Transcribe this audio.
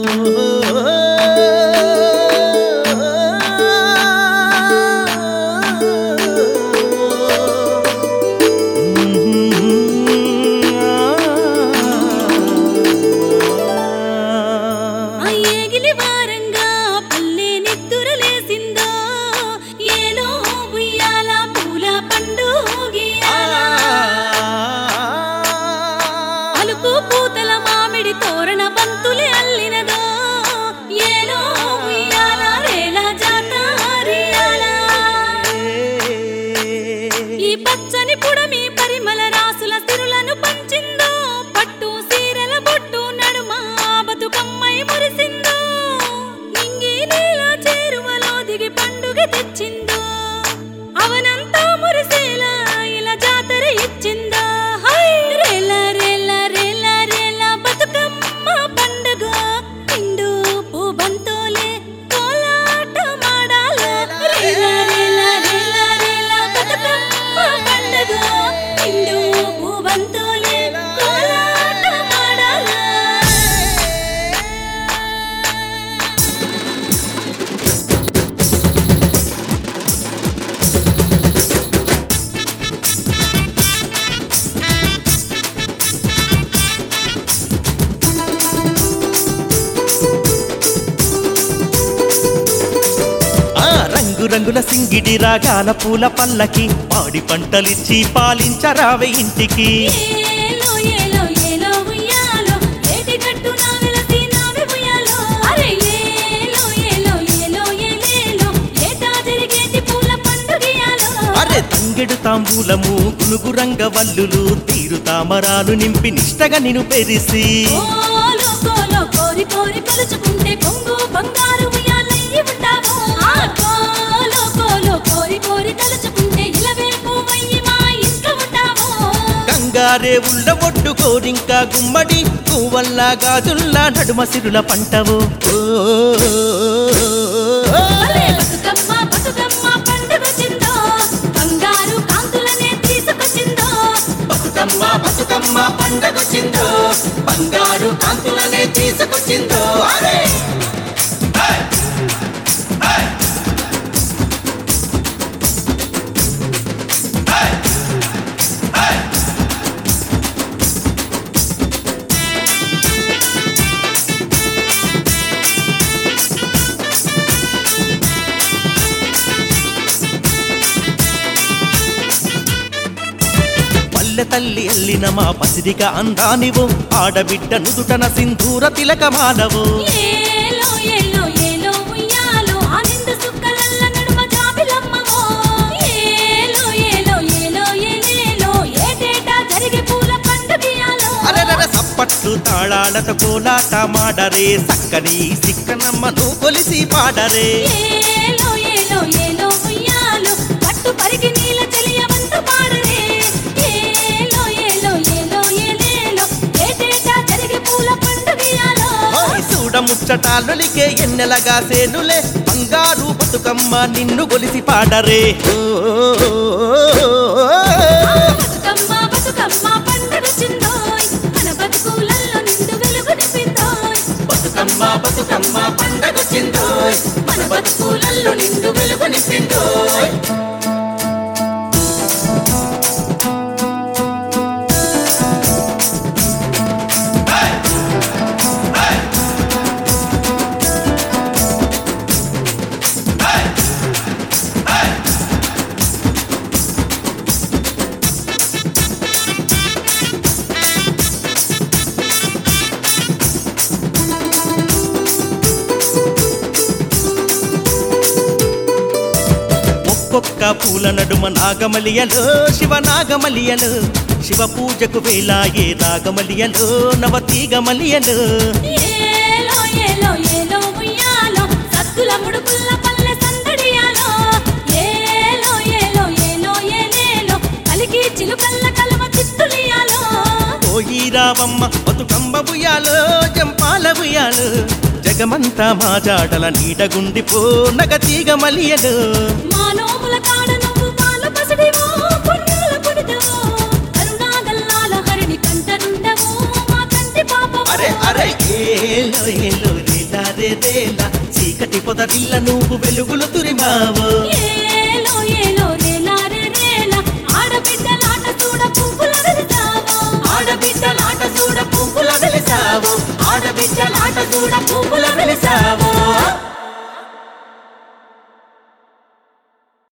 రంగుల సింగిడి రాగాల పూల పల్లకి పాడి పంటలిచ్చి పాలించరావే ఇంటికి అరే తంగెడు తాంబూలము గునుగు రంగ వల్లులు తీరు తామరాలు నింపి నిష్టగా నిన్ను పెరిసి గంగారే ఉళ్ళ ఒడ్డు కోరింకా గుమ్మడి పువ్వల్లా గాజుల్లా నడుమ సిరుల పంటవు బతుకమ్మ పండగొచ్చిందో బంగారు కాంతులనే తీసుకొచ్చిందో అరే తల్లి ఎల్లిన మా పసిరిక అందానివు ఆడబిడ్డ నుదుటన సింధూర తిలకమానవు సప్పట్లు తాళాలతో కోలాట మాడరే సక్కని సిక్కనమ్మను కొలిసి పాడరే ముచ్చటాలులికే ఎన్నెలగా సేనులే బంగారు బతుకమ్మ నిన్ను గొలిసి పాడరే బతుకమ్మ పండగొచ్చిందోయ్ మన బతుకులల్లో నిండు వెలుగు నింపిందోయ్ ఒక్కొక్క పూల నడుమ నాగమలియలు శివ నాగమలియలు శివ పూజకు వేలాయే నాగమలియలు నవతీగమలియలు పోయి రావమ్మ బతుకమ్మ బుయ్యాలు జంపాల బుయ్యాలు జగమంతా మా జాడల నీడగుండిపో నగతీగమలియలు అరే అరే ఏలో ఏలో రే రేల చీకటి పొదరిల్ల నువ్వు వెలుగులు తురిమావో ఏలో ఏలో రేలారే రేల ఆడబిడ్డలాట చూడ పువ్వుల వెలిసావో ఆడబిడ్డలాట చూడ పువ్వుల వెలిసావు ఆడబిడ్డలాట చూడ పువ్వుల వెలిసావు